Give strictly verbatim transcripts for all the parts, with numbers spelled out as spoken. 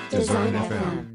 Design エフエム。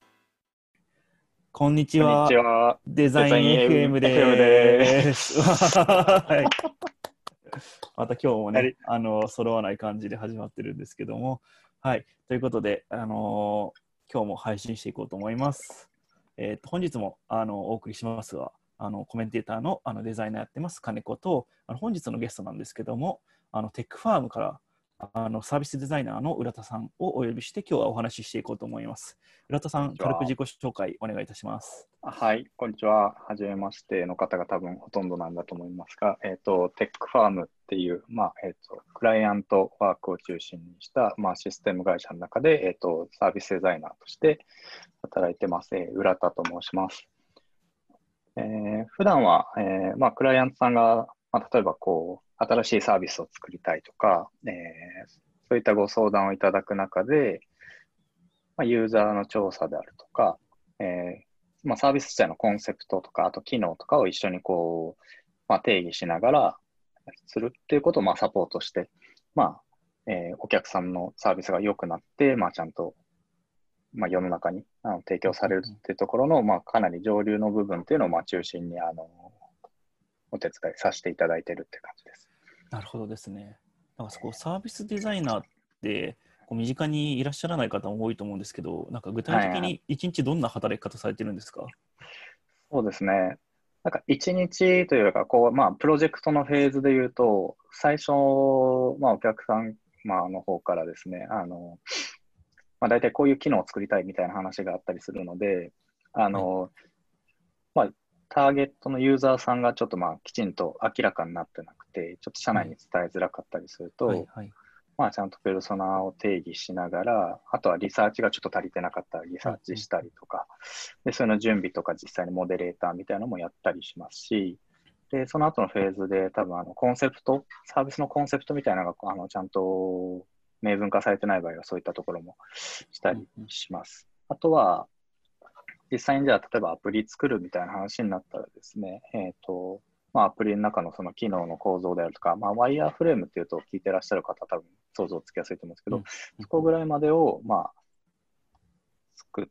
こんにちこんには。 ちは。 デザイン エフエムデザイン エフエムで。 ですはい。また今日もねはい、 あの揃わない感じで始まってるんですけども、はい。ということで、あのー今日も配信していこうと思います。えーと、本日もあのお送りしますが、あのコメンテーターの、あのデザイナーやってます金子と、あの本日のゲストなんですけども、あのテックファームからあのサービスデザイナーの浦田さんをお呼びして今日はお話ししていこうと思います。浦田さん、 こんにちは軽く自己紹介お願いいたします。 はい、こんにちは。はじめましての方が多分ほとんどなんだと思いますが、えっ、と、テックファームっていう、まあ、えっ、と、クライアントワークを中心にした、まあ、システム会社の中で、えっ、と、サービスデザイナーとして働いてます。えー浦田と申します。えー普段は、えーまあ、クライアントさんが、まあ、例えばこう、新しいサービスを作りたいとか、えーそういったご相談をいただく中で、まあ、ユーザーの調査であるとか、えーまあ、サービス自体のコンセプトとか、あと機能とかを一緒にこう、まあ、定義しながらするっていうことをまあサポートして、まあえーお客さんのサービスが良くなって、まあ、ちゃんと、まあ、世の中にあの提供されるっていうところの、まあ、かなり上流の部分っていうのをまあ中心にあのお手伝いさせていただいているって感じです。 なるほどですね。なんかそこサービスデザイナーってこう身近にいらっしゃらない方も多いと思うんですけど、なんか具体的はいはい、 に一日どんな働き方されてるんですか？ そうですね。なんか一日というか、こう、まあ、プロジェクトのフェーズで言うと、最初、まあ、お客さん、まあ、の方からですね、あの、まあ、大体こういう機能を作りたいみたいな話があったりするので、あの、まあ、ターゲットのユーザーさんがちょっとまあ、きちんと明らかになってなくて、ちょっと社内に伝えづらかったりすると、 はいはい。 まあ、ちゃんとペルソナを定義しながら、あとはリサーチがちょっと足りてなかったらリサーチしたりとか、で、その準備とか実際にモデレーターみたいなのもやったりしますし、で、その後のフェーズで多分あのコンセプト、サービスのコンセプトみたいなのがあのちゃんと明文化されてない場合はそういったところもしたりします。あとは、実際にじゃあ例えばアプリ作るみたいな話になったらですね、えっ、と、まあ、アプリの中のその機能の構造であるとか、まあ、ワイヤーフレームっていうと聞いてらっしゃる方多分想像つきやすいと思うんですけど、 うんそこぐらいまでを、まあ、作って、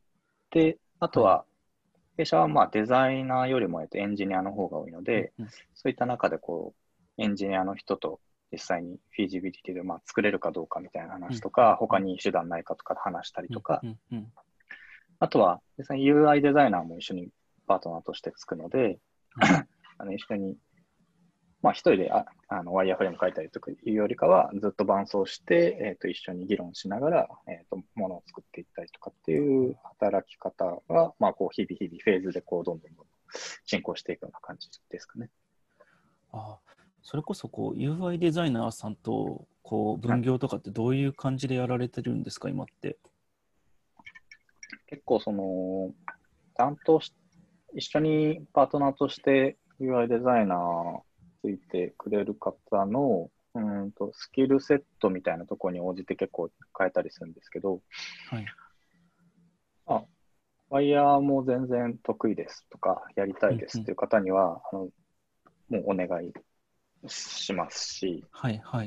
あとは、弊社はまあデザイナーよりもえっとエンジニアの方が多いので、 うんうんそういった中でこう、エンジニアの人と実際にフィジビリティでまあ作れるかどうかみたいな話とか、他に手段ないかとか話したりとか、 うんうんあとは実際に ユーアイ デザイナーも一緒にパートナーとしてつくので、あの一緒に、まあ一人でああのワイヤーフレーム書いたりとかいうよりかは、ずっと伴走して、えっと一緒に議論しながら、えっとものを作っていったりとかっていう働き方が、まあこう日々日々フェーズでこうどんどんどんどん進行していくような感じですかね。 ああ、それこそこう ユーアイ デザイナーさんとこうはい、 分業とかってどういう感じでやられてるんですか、今って。 結構その、担当し、一緒にパートナーとして ユーアイ デザイナーついてくれる方のうんとスキルセットみたいなところに応じて結構変えたりするんですけど、 はい。 あ、ワイヤーも全然得意ですとか、やりたいですっていう方には、あのもうお願いしますし、 はいはい。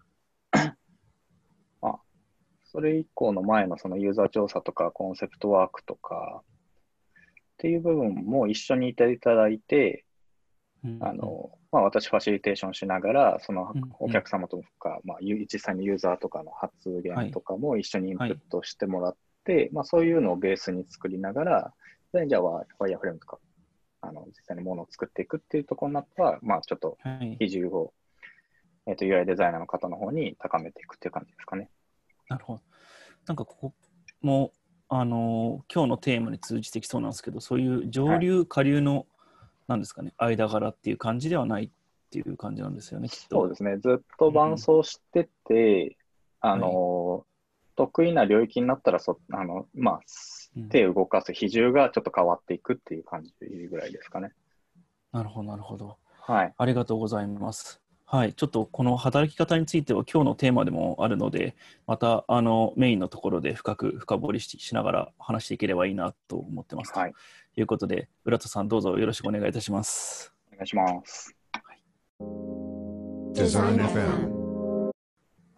あ、それ以降の前のそのユーザー調査とかコンセプトワークとかっていう部分も一緒にいていただいて、 うんあのまあ、私ファシリテーションしながら、そのうんお客様とか、まあ、ゆ実際にユーザーとかの発言とかも一緒にインプットしてもらって、まあ、そういうのをベースに作りながら、でじゃあワイヤーフレームとか、あの実際にものを作っていくっていうところになったら、まあ、ちょっとはい比重を、えっと ユーアイ デザイナーの方の方に高めていくっていう感じですかね。 なるほど。なんかここもあの今日のテーマに通じてきそうなんですけど、そういう上はい、 流下流のなんですかね、間柄っていう感じではないっていう感じなんですよね、きっと。 そうですね。ずっと伴走してて、あはいの、得意な領域になったらそ、あの、まあ、 うん手を動かす比重がちょっと変わっていくっていう感じぐらいですかね。 なるほど、なるほど。 はい。 ありがとうございます。はい、ちょっとこの働き方については今日のテーマでもあるので、またあのメインのところで深く深掘りし、しながら話していければいいなと思ってますとはい。 いうことで、浦田さんどうぞよろしくお願いいたします。 お願いします。 Design エフエム。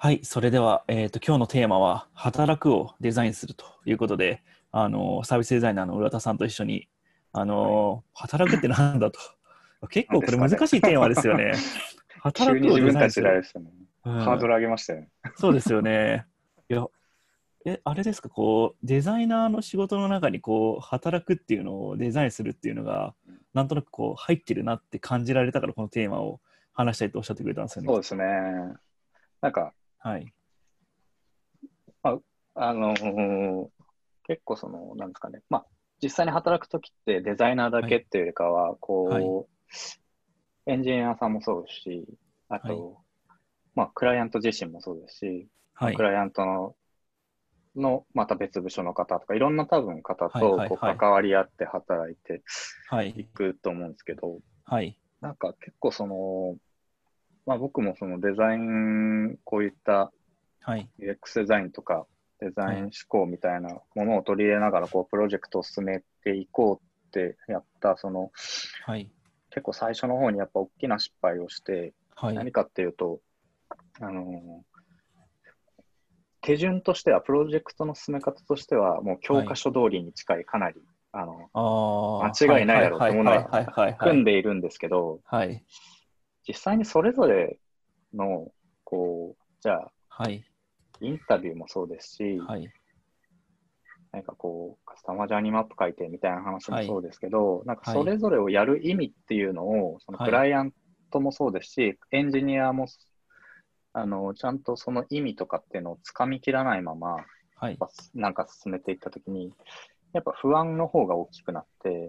はい、それでは、えーと、今日のテーマは、働くをデザインするということで、あのサービスデザイナーの浦田さんと一緒に、あはい。 の働くってなんだと。結構これ難なんですかね。 しいテーマですよね。 急に働くをデ自分たちであれザインする。 ですよね。 うん、 ハードル上げましたよね。 そうですよね。いや、え、あれですか、こう、デザイナーの仕事の中に、こう、働くっていうのをデザインするっていうのが、なんとなくこう、入ってるなって感じられたから、このテーマを話したいとおっしゃってくれたんですよね、きっと。 そうですね。なんか、 はい。 まあ、あのー結構その、なんですかね。まあ、実際に働くときってデザイナーだはい。 けっていうよりかは、 はい。 こう、エンジニアさんもそうですし、あはい。 と、まあ、クライアント自身もそうですし、まあ、クはい。 ライアントの、のまた別部署の方とか、いろんな多分方はい。 とはい。はい。 こう関わり合って働いてはい。 いくと思うんですけど、 はい。 なんか結構その、まあ、僕もそのデザイン、こういったはい。 ユーエックス デザインとかデザはい。 イン思考みたいなものを取り入れながらこうプロジェクトを進めていこうってやった、そのはい。 結構最初の方にやっぱ大きな失敗をして、 はい。 何かっていうと、あの手順としては、プロジェクトの進め方としては、もう教はい。 科書通りに近い、かなりあのああ、は間違いないいはいだろうってものはいはいはいははいはい。 組んでいるんですけど、 はい。 実際にそれぞれの、こう、じゃあ、 はい。 インタビューもそうですし、 はい。 何かこう、カスタマージャーニーマップ書いてみたいな話もはい。 そうですけど、なんかはい。 それぞれをやる意味っていうのを、そのはい。 クライアントもそうですし、エンジニアも、あの、ちゃんとその意味とかっていうのをつかみきらないまま、 はい。 なんか進めていったときに、やっぱ不安の方が大きくなって、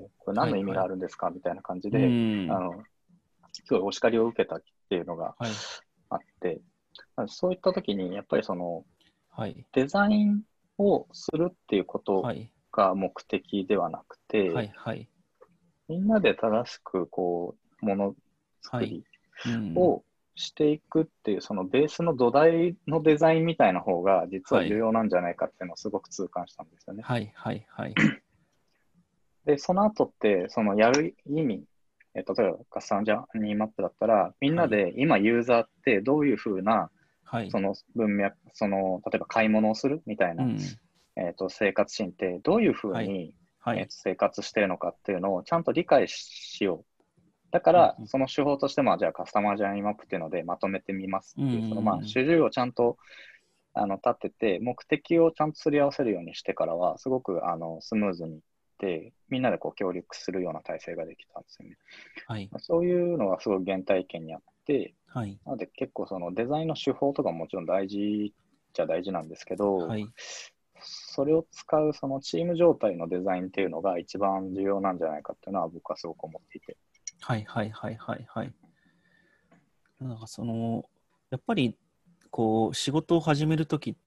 これ何の意味はい。はい。 があるんですかみたいな感じうで、 ーん。 あの、すごいお叱りを受けたっていうのがはい。 あって、そういったときに、やっぱりその、 はい。 デザインをするっていうことはい。 が目的ではなくて、 はい。はい。 みんなで正しくこう、ものはい。 作りうーん。 をしていくっていう、そのベースの土台のデザインみたいな方が実は重はい。 要なんじゃないかっていうのをすごく痛感したんですよね。 はい。はい。はい。 で、その後って、そのやる意味、えー例えばカスタムジャーニーマップだったら、みんはい。 なで今ユーザーってどういうふうな、 はい。 その文脈、その、例えば買い物をするみたいな、 うん。 えーと、生活シーンってどういうふうはい。 に、 はい。 えーと、生活してるのかっていうのをちゃんと理解しよう。だかうん。 ら、その手法として、まあ、じゃあカスタマージャーニーマップっていうのでまとめてみますうん。うっていう、そのまあ、 ん。 主従をちゃんとあの立てて、目的をちゃんとすり合わせるようにしてからは、すごくあのスムーズにいって、みんなでこう協力するような体制ができたんですよね。 はい。 そういうのがすごい原体験にあって、 はい。 なので結構そのデザインの手法とかももちろん大事っちゃ大事なんですけど、 はい。 それを使うそのチーム状態のデザインっていうのが一番重要なんじゃないかっていうのは僕はすごく思っていて。 はい。はい。はい。はい。はい。なんかその、やっぱり、こう、仕事を始めるときって、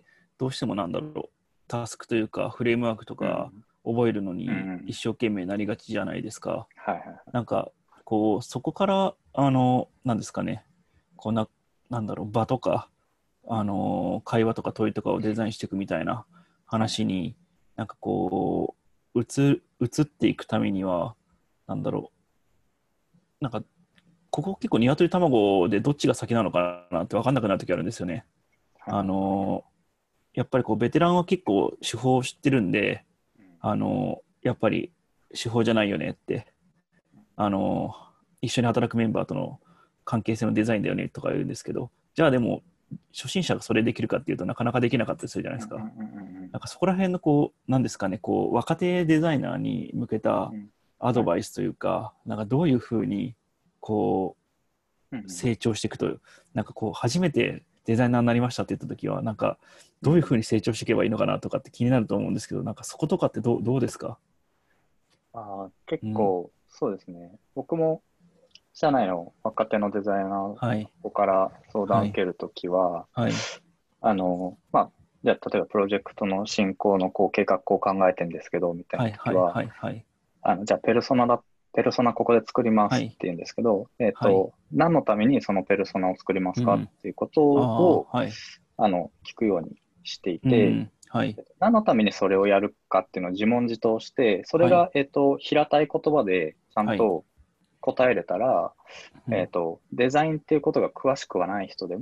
どうしてもなんだろう、タスクというか、フレームワークとか、 うん。 覚えるのうん。うに一ん。 生懸命なりがちじゃないですか。 はいはいはい。 なんか、こう、そこから、あの、なんですかね、こんな、なんだろう、場とか、あの、会話とか問いとかをデザインしていくみたいなはい。 話に、なんかこう、移、移っていくためには、なんだろう、なんか、ここ結構鶏卵でどっちが先なのかなって分かんなくなるときあるんですよね。あはいはいはい。 の、やっぱりこう、ベテランは結構手法を知ってるんで、 うん。 あの、やっぱり手法じゃないよねってあの、一緒に働くメンバーとの関係性のデザインだよねとか言うんですけど、じゃあでも、初心者がそれできるかっていうとなかなかできなかったりするじゃないですか。 うんうんうんうんなんかそこら辺のこう、なんですかね、こう、若手デザイナーに向けたうん。 アドはい。 バイスというか、なんかどういうふうに、こう、 うんうん成長していくと、なんかこう、初めてデザイナーになりましたって言った時は、なんか、どういうふううん。 に成長していけばいいのかなとかって気になると思うんですけど、なんかそことかってどうどうですか？ ああ、結うん。 構、そうですね。僕も、社内の若手のデザイナーのはい。 子から相談を受はい。 けるときは、 はい。 あの、まあ、じゃあ、例えばプロジェクトの進行のこう計画を考えてるんですけど、みたいなはい。はい。 ときは、 はい。はい。 あの、じゃあ、ペルソナだ、ペルソナここで作りまはい。 すって言うんですけど、えっはい。 と、何のためにそのペルソナを作りますかっうん。 ていうことあを、 あ、はい。 あの、聞くようにしていて、 うん。はい。 何のためにそれをやるかっていうのを自問自答して、それはい。 が、えっと、平たい言葉でちゃんはい。 と答えれたら、 うん。 えっと、デザインっていうことが詳しくはない人でも、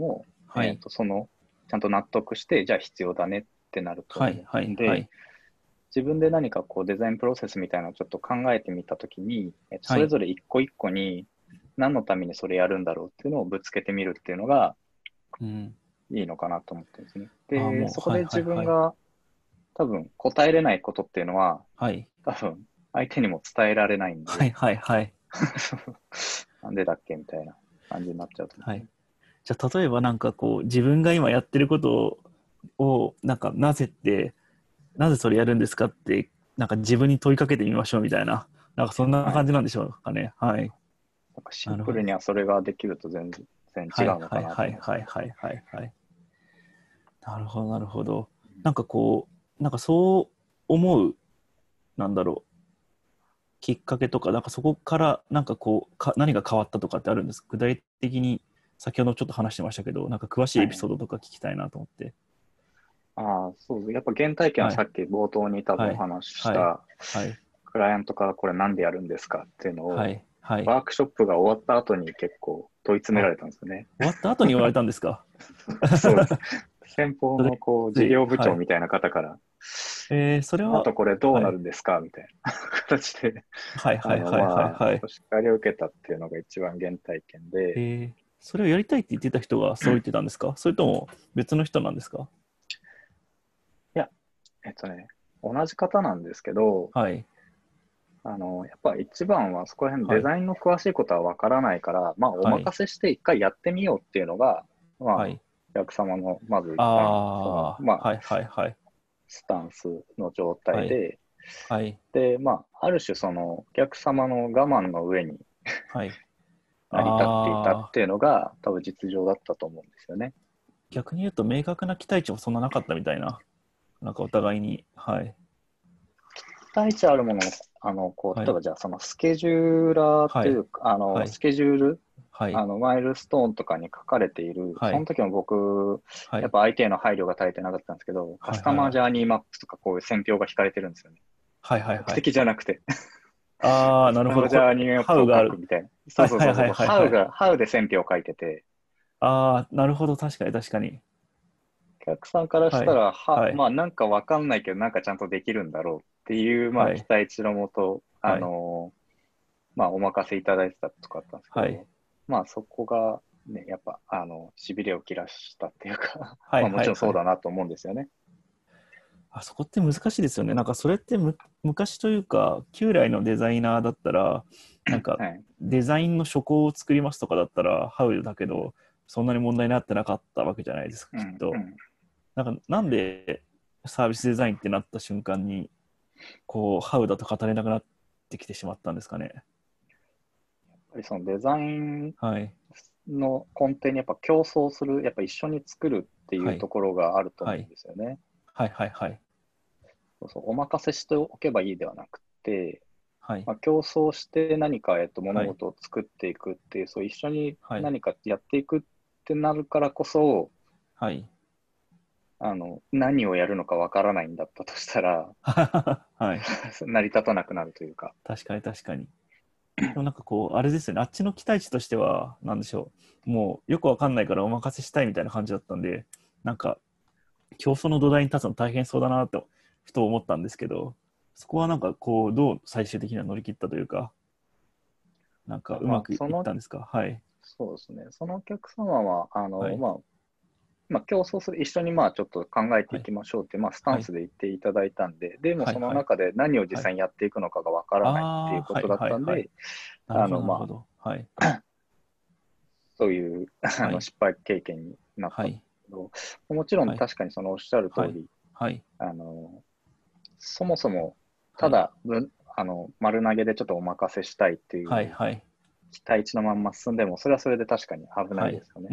はいえー、とそのちゃんと納得して、じゃあ必要だねってなると思はいはいうんで、 はい。 自分で何かこうデザインプロセスみたいなのをちょっと考えてみたときに、えっと、 はい。 それぞれ一個一個に何のためにそれやるんだろうっていうのをぶつけてみるっていうのがうん。 いいのかなと思ってるんですね。 ああ、 で、 もう、はいそこで自はいはい。 分が多分答えれないことっていうのは、 はい。 多分相手にも伝えられないんで、 はいはいはい。 なんでだっけみたいな感じになっちゃうと思うんはい。 ですね。 じゃあ、例えばなんかこう、自分が今やってることを、なんか、なぜって、なぜそれやるんですかって、なんか自分に問いかけてみましょうみたいな、なんかそんなはい。 感じなんでしょうかね。はい。 なんかシンなるほど。 プルにはそれができると全然違はいうのかはいはいなと思うんですね。 はいはいはいはい。なるほどなるほど。なんかこう、なんかそう思う、なんだろう、きっかけとか、なんかそこからなんかこうか、何が変わったとかってあるんですか？具体的に、先ほどちょっと話してましたけど、なんか詳しいエピはい。 ソードとか聞きたいなと思って。 ああ、そうです。やっぱ原体験ははい。 さっき冒頭に多分おはい。 話ししはい。 た、 はい。 クライアントからこれなんでやるんですかっていうのを、 はい。はい。 ワークショップが終わった後に結構問い詰めらあ、 れたんですよね。 終わった後に言われたんですか？ そうです。先方それ、 のこうつい、 事業部はい。 長みたいな方から、 えー、それは、 あとこれどうはい。 なるんですかみたいな形で、 はいあの、 はいはいはいまあ、 はい。 お叱りを受けたっていうのが一番原体験で、 えー、それをやりたいって言ってた人がそう言ってたんですか？それとも別の人なんですか？ いや、えっとね、同じ方なんですけど、 はい。 あの、やっぱ一番はそこら辺デはい。 ザインの詳しいことはわからないから、まあおはい。 任せして一回やってみようっていうのが、まあおはい。 客様のまず一番、その、 ああ、 まあはいはいはい。 スタンスの状はい。 態で、 はい。 で、まあある種そのお客様の我慢の上にはい。 成り立っていたっああ、 ていうのが多分実情だったと思うんですよね。 逆に言うと明確な期待値もそんななかったみたいな。なんかお互いに。はい。 期待値あるものを、あの、こう、 はい。 例えばじゃあそのスケジューラーっはい。 ていうか、あの、 はい。 スケジュール、 はい。 あの、マイルストーンとかに書かれている、 はい。 その時も僕、 はい。 やっぱ相手への配慮が足りてなかったんですけど、カはい。 スタマージはい。 ャーニーマップとかこういう線標が引かれてるんですよね。 はいはいはい。 目的じゃなくて、 ああ、 カスなるほど。これ、 タマージャーニーマップをハウがある。 書くみたいな。そうはいはいはいそうそうそう、 はいはい。 ハウが、ハウで線標を書いてて、 ああ、なるほど。確かに確かに。 お客さんからしはい。 たら、は、 はい。 まあなんかわかんないけど、なんかちゃんとできるんだろうっていう、まあ期はい。 待値のもと、あはい。 のまあ、お任せいただいてたとかあったんですけはい。 ど、まあ、そこがね、やっぱ、あの、痺れを切らしたっていうかはいまあ、もちろんそはいはい。 うだなと思うんですよね。 あそこって難しいですよね。なんかそれってむ昔というか、旧来のデザイナーだったら、なんかはい。 デザインの書稿を作りますとかだったら、ハウだけど、そんなに問題になってなかったわけじゃないですか、 うん、うきっと。 ん。 なんかなんでサービスデザインってなった瞬間に、こう、ハウだと語れなくなってきてしまったんですかね。 やっぱりそのデザインはい。 の根底にやっぱ競争する、やっぱ一緒に作るっていはい。 うところがあると思うんはい。 ですよね。 はいはいはい。 そうそう、お任せしておけばいいではなくて、 はい。 まあ、競争して何か、えっと、物はい。 事を作っていくっていう、そう一緒にはい。 何かやっていくってなるからこそ、 はい。 あの、何をやるのかわからないんだったとしたら、 はい。 成り立たなくなるというか。 確かに確かに。でもなんかこう、あれですよね、あっちの期待値としては、なんでしょう、もうよくわかんないからお任せしたいみたいな感じだったんで、なんか、競争の土台に立つの大変そうだなと、ふと思ったんですけど、そこはなんかこう、どう最終的には乗り切ったというか、なんかうまあ、 まくいその、 ったんですか？はい。 そうですね。そのお客様は、あの、 はい。 まあ、まあ、競争する、一緒にまあ、ちょっと考えていはい。 きましょうって、まあ、スタはい。 ンスで言っていただいたんで、でもはい。 そのはい。 中で何を実はい。 際にやっていくのかがわからないっていうああ、はい。 ことだっはい。はい。 たんで、 なるほど、 あの、まなるほど。はい。 あ、そういうあはい。 の失敗経験になったんではい。 すけど、もちろんはい。 確かにそのおっしゃる通はい。 り、 はい。 あの、そもそも、 はい。 ただ、ぶあの、丸投げでちょっとお任せしたいっていはい。 うはい。 期待値のまんま進んでも、それはそれで確かに危なはい。 いですよね。 うん。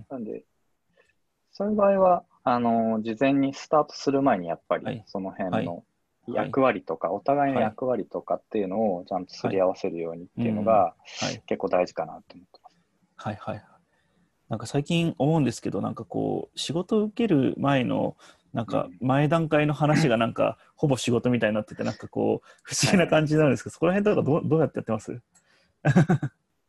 なんで、そういう場合は、あの、事前にスタートする前にやっぱり、 はい。 そのはい。 辺のはい。 役割とか、お互いのはい。 役割とかっていうのをちゃんとすはい。 り合わせるようにっうん。 ていうのがはい。 結構大事かなと思ってます。 はいはい。なんか最近思うんですけど、なんかこう、仕事を受ける前の、なんかうん。 前段階の話がなんか、ほぼ仕事みたいになってて、なんかこう、不思議なはいはい。 感じになるんですけど、そこら辺とかどう、どうやってやってます？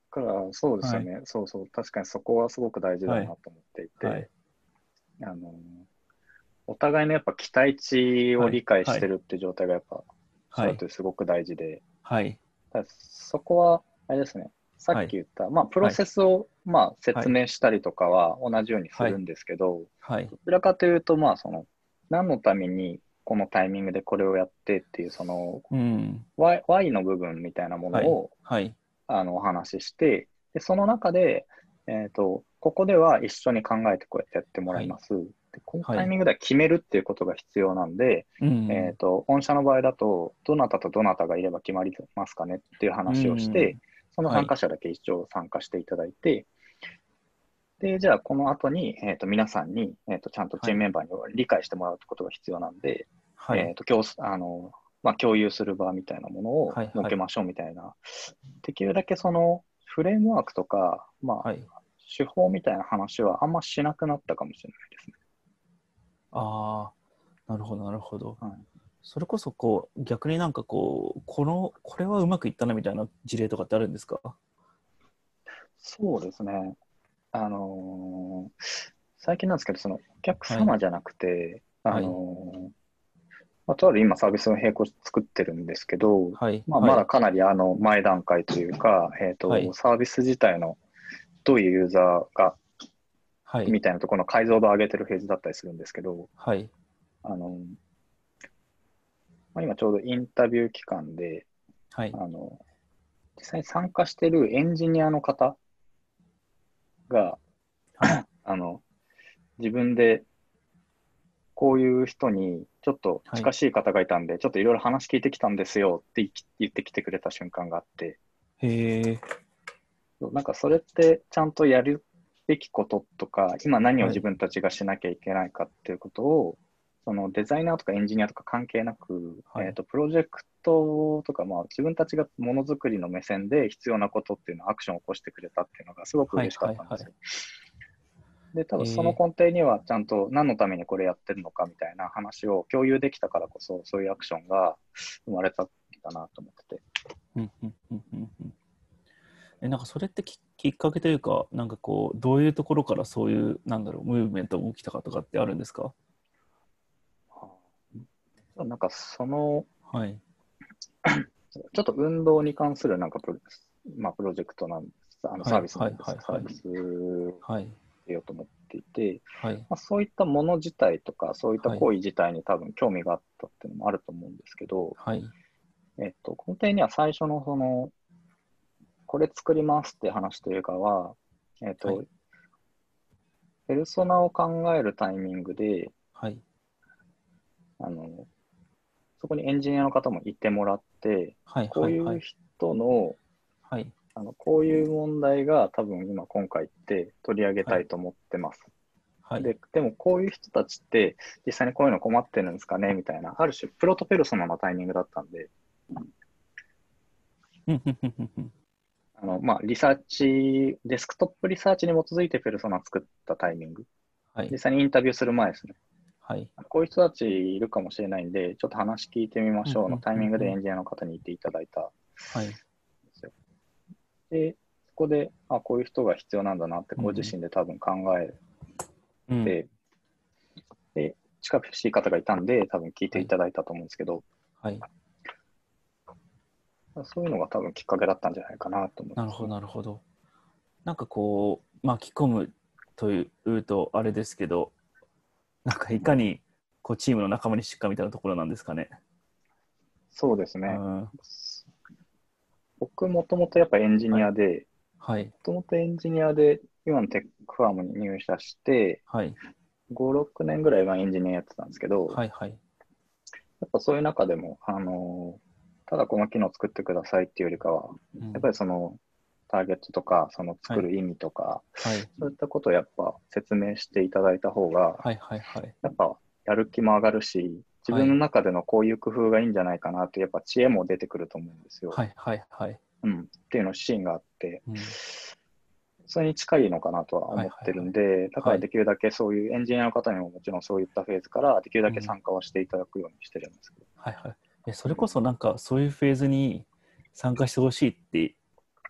からそうですよね、はい、そうそう、確かにそこはすごく大事だなと思っていて、はいはい、あのお互いのやっぱ期待値を理解してるっていう状態がやっぱ、そうやってすごく大事で、 はい、 だそこはあれですね、さっき言った、はい、まあ、プロセスをまあ説明したりとかは同じようにするんですけど、はいはい、どちらかというと、まあ、その何のためにこのタイミングでこれをやってっていうその、うん、Y, Y の部分みたいなものを、はいはい、あのお話しして、でその中で、えーと、ここでは一緒に考えてこうやってやってもらいます。はい、でこのタイミングでは決めるっていうことが必要なんで、はい、えーと、御社の場合だと、どなたとどなたがいれば決まりますかねっていう話をして、その参加者だけ一応参加していただいて、はい、で、じゃあこの後に、えーと、皆さんに、えーと、ちゃんとチームメンバーに理解してもらうことが必要なんで、はい、えーと、共あのまあ、共有する場みたいなものを設けましょうみたいな、はいはい、できるだけそのフレームワークとか、まあ、はい、手法みたいな話はあんましなくなったかもしれないですね。 ああ、なるほど、なるほど。はい、それこそこう、逆になんかこう、この、これはうまくいったなみたいな事例とかってあるんですか？ そうですね。あのー、最近なんですけど、そのお客様じゃなくて、はい、あのー、はいまあ、とある今サービスの並行作ってるんですけど、はいまあ、まだかなりあの前段階というか、えーとはい、サービス自体のどういうユーザーが、はい、みたいなところの解像度を上げてるフェーズだったりするんですけど、はい、あのまあ、今ちょうどインタビュー期間で、はい、あの実際に参加してるエンジニアの方が、はい、あの自分でこういう人にちょっと近しい方がいたんで、はい、ちょっといろいろ話聞いてきたんですよって言ってきてくれた瞬間があって、へー。なんかそれってちゃんとやるべきこととか、今何を自分たちがしなきゃいけないかっていうことを、はい、そのデザイナーとかエンジニアとか関係なく、はい、えーと、プロジェクトとか、まあ、自分たちがものづくりの目線で必要なことっていうのをアクションを起こしてくれたっていうのがすごく嬉しかったんですよ。はいはいはい、で、多分その根底にはちゃんと何のためにこれやってるのかみたいな話を共有できたからこそ、そういうアクションが生まれたんだなと思ってて。 うんうんうんうんうん、え、なんかそれって き, きっかけというか、なんかこう、どういうところからそういう、なんだろう、ムーブメントが起きたかとかってあるんですか？ なんかその、 はい、 ちょっと運動に関するなんかプロ、まあ、プロジェクトなんです、あのサービスなんです、サービスってようと思っていて、はいまあ、そういったもの自体とか、そういった行為自体に多分興味があったっていうのもあると思うんですけど、はいえっと、根底には最初のその、これ作りますって話というかは、えっと、はい、ペルソナを考えるタイミングで、はい、あのそこにエンジニアの方もいてもらって、はい、こういう人の、はい、あのこういう問題が多分今今回って取り上げたいと思ってます。はい、で, でもこういう人たちって実際にこういうの困ってるんですかねみたいな、ある種プロとペルソナのタイミングだったんで、あのまあ、リサーチ、デスクトップリサーチに基づいてペルソナ作ったタイミング、はい、実際にインタビューする前ですね。はい、こういう人たちいるかもしれないんで、ちょっと話聞いてみましょうのタイミングでエンジニアの方に言っていただいたんですよ。はい、で、そこで、あ、こういう人が必要なんだなってご自身で多分考えて、うん、で、近しい方がいたんで、多分聞いていただいたと思うんですけど、はいはい、そういうのが多分きっかけだったんじゃないかなと思います、ね。 なるほど、なるほど。なんかこう、巻き込むというとあれですけど、なんかいかにこうチームの仲間にしっかみたいなところなんですかね。 そうですね。うん、僕もともとやっぱエンジニアで、はい、もともとエンジニアで今のテックファームに入社して、はい、ご、ろくねんぐらいはエンジニアやってたんですけど、はいはい、やっぱそういう中でも、あのただこの機能を作ってくださいっていうよりかは、うん、やっぱりそのターゲットとか、その作る意味とか、はい、そういったことをやっぱ説明していただいた方が、はいはいはい、やっぱやる気も上がるし、自分の中でのこういう工夫がいいんじゃないかなって、やっぱ知恵も出てくると思うんですよ。はいはいはい。うん、っていうのシーンがあって、うん、それに近いのかなとは思ってるんで、はいはいはい、だからできるだけそういうエンジニアの方にももちろんそういったフェーズからできるだけ参加をしていただくようにしてるんですけど。 うん、はいはい。それこそなんかそういうフェーズに参加してほしいって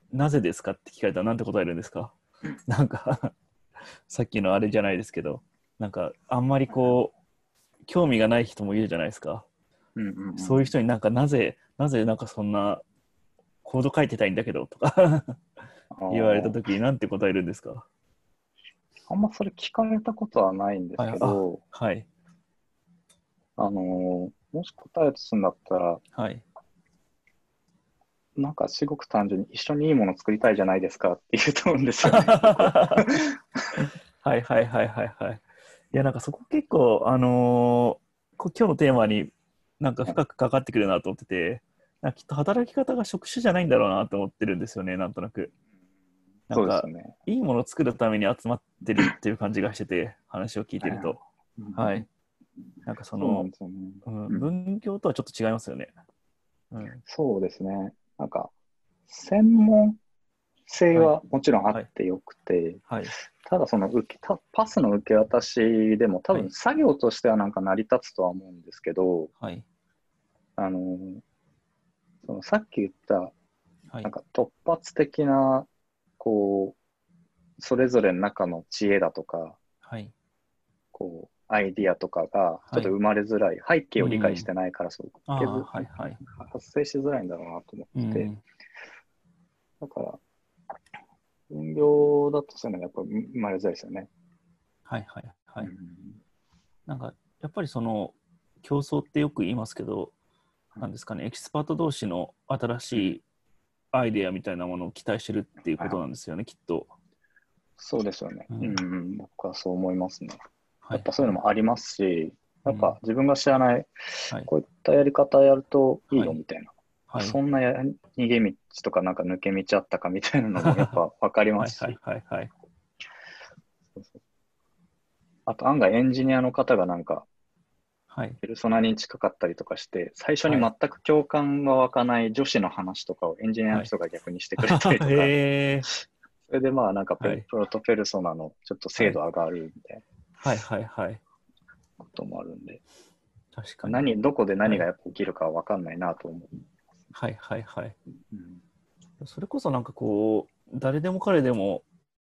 なぜですかって聞かれたらなんて答えるんですか？なんかさっきのあれじゃないですけど、なんかあんまりこう興味がない人もいるじゃないですか。 うんうんうん、 そういう人になんかなぜなぜなんかそんなコード書いてたいんだけどとか言われたときになんて答えるんですか？ あんまそれ聞かれたことはないんですはい、あ、 けど、 はい、 あのーもし答えるとするんだったら、 はい。 なんかすごく単純に一緒にいいもの作りたいじゃないですかって言うと思うんですよね、僕は。 はいはいはいはいはい。いや、なんかそこ結構、あのーこ今日のテーマになんか深くかかってくるなと思ってて、なんかきっと働き方が職種じゃないんだろうなと思ってるんですよね、なんとなく。なんか、 そうですよね。 いいものを作るために集まってるっていう感じがしてて、話を聞いてると。はい。なんかそそうなんの、 ですよね。 うん、 うん、 分業とはちょっと違いますよね。うん。 そうですね。なんか、専門性はい。 はもちろんあっはい。 てよくて、 はい。 ただその受けたパスの受け渡しでも多はい。 分作業としてはなんか成り立つとは思うんですけど、 はい。 あの、そのさっき言ったはい。 なんか突発的な、こう、それぞれの中の知恵だとか、 はい。 こう、アイディアとかがちょはい。 っと生まれづらい、背景を理解しうん。 てないから、そうああ、 受けずはいはい。 発生しづらいんだろうなと思ってて、 うん。 だから、分業だとそういうのがやっぱ生まれづらいですよね。 はいはいはい。 うん、 なんか、やっぱりその、競争ってよく言いますけど、 はい、 なんですかね、エキスパート同士の新しうん、 いアイデアみたいなものを期待してるっていうはい、 ことなんですよね、きっと。 そうですよね。 うん。 うん、僕はそう思いますね。やっぱそういうのはいはい。 もありますし、やっぱうん。 自分が知らない、 はい。 こういったやり方やるといいはい。 よみたいな。 はい。 そんなや逃げ道とかなんか抜け道あったかみたいなのもやっぱ分かりはいはいますし、 はいはい。 そうそう、あと案外エンジニアの方がなんかはい。 ペルソナに近かったりとかして、最初にはい。 全く共感が湧かない女子の話とかをエンジニアのはい。 人が逆にしてくれたりとか、 へえ。 それでまあなんかペはい。 プロトペルソナのちょっとはい。 精度上がるみたいなはいはいはい。 こともあるんで、 確かに。 何、どこではい。 何がやっぱ起きるかわかんないなと思う。 はいはいはい。 うん、 それこそなんかこう、誰でも彼でも、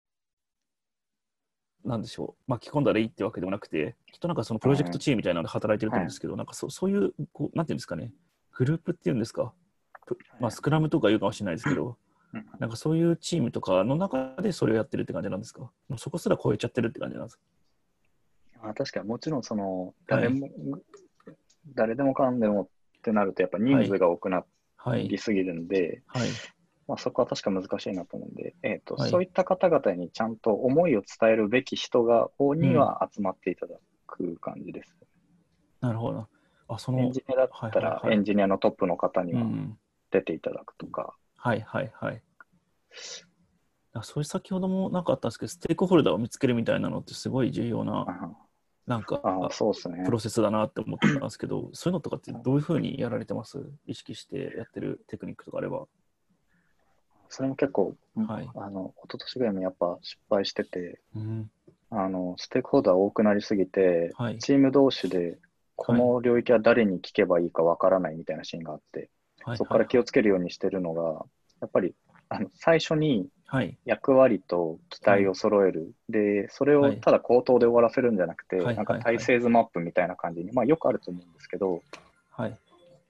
なんでしょう、巻き込んだらいいってわけでもなくて、きっとなんかそのプロジェクトはい、 チームみたいなので働いてるとはい、 思うんですけど、なんかそそういう、こう、なんていうんですかね、グループっていうんですか、まあ、 はい、 スクラムとか言うかもしれないですけど、 うん、 なんかそういうチームとかの中でそれをやってるって感じなんですか？もうそこすら超えちゃってるって感じなんですあ、確かにもちろんそのか？はい。 誰も誰でもかんでもってなるとやっぱ人数はい。 が多くなはい。 りすぎるんで、 はい。 まあ、そこは確か難しいなと思うんで、えーと、 はい。 そういった方々にちゃんと思いを伝えるべき人が方うん。 には集まっていただく感じです。 なるほど。あ、その、 エンジニアだっはいたはいはい。 らエンジニアのトップの方にはうん。 出ていただくとか。 はいはいはい。あ、それ先ほどもなんかあったんですけど、ステークホルダーを見つけるみたいなのってすごい重要な、なんか、 ああ、そうですね。 プロセスだなって思ったんですけど、そういうのとかってどういうふうにやられてます？意識してやってるテクニックとかあれば。 それも結構、 はい。 あの、一昨年ぐらいもやっぱ失敗してて、 うん。 あの、ステークホルダー多くなりすぎて、 はい。 チーム同士でこはい。 の領域は誰に聞けばいいかわからないみたいなシーンがあって、 はいそこから気をはいはい。 つけるようにしてるのが、やっぱりあの最初にはい。 役割と期はい。 待を揃える。で、それはい。 をただ口頭で終わらせるんじゃなくて、 はいなんかはいはい。 体制図マップみたいな感じに、まあよくあると思うんですけど、 はい。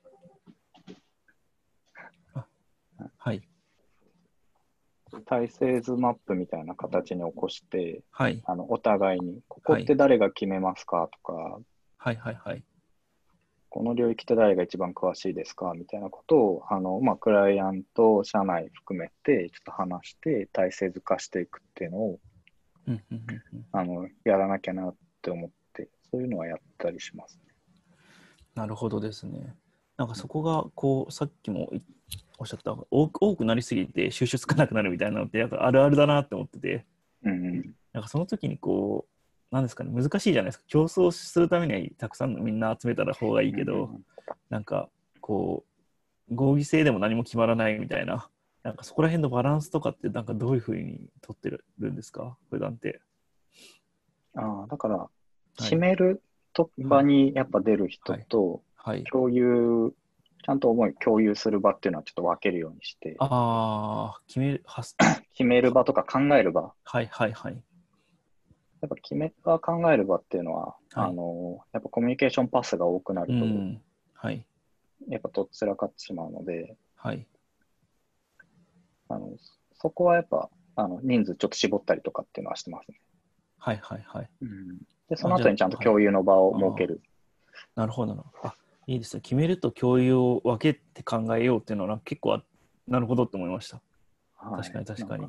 あ、はい。 体制図マップみたいな形に起こして、 はい。 あのお互いに、ここはい。 って誰が決めますかとか、 はいはいはい。 この領域って誰が一番詳しいですかみたいなことを、あの、まあ、クライアント、社内含めて、ちょっと話して、体制図化していくっていうのを、 うんうんうんうん。 あの、やらなきゃなって思って、そういうのはやったりしますね。 なるほどですね。なんかそこが、こう、さっきもおっしゃった多く、多くなりすぎて収集つかなくなるみたいなのって、やっぱあるあるだなって思ってて、 うんうん。 なんかその時にこう、なんですかね、難しいじゃないですか。競争するためにはたくさんのみんな集めたら方がいいうんうけど、 ん、 なんかこう、合議制でも何も決まらないみたいな、なんかそこら辺のバランスとかってなんかどういうふうに取ってるんですか、普段って。 ああ、だから、 はい、 決めると場はい、 にやっぱ出る人はい、 と、 はい、 共有ちゃんと思い共有する場っていうのはちょっと分けるようにして、 ああ、決める、はす、 決める場とか考える場、 はいはいはい。 やっぱ決める場、考える場っていうのは、 はい。 あの、やっぱコミュニケーションパスが多くなうると、 ん。はい。 やっぱとっちらかってしまうので、 はい。 あの、そこはやっぱ、あの、人数ちょっと絞ったりとかっていうのはしてますね。 はいはいはい。 うん、で、そあ、じゃの後にちゃんとあ、はい。 共有の場を設ああ、 ける。 なるほどなるほど。あ、いいですね。決めると共有を分けて考えようっていうのは結構あ、なるほどって思いました。確かはい。なんか、 に確かに。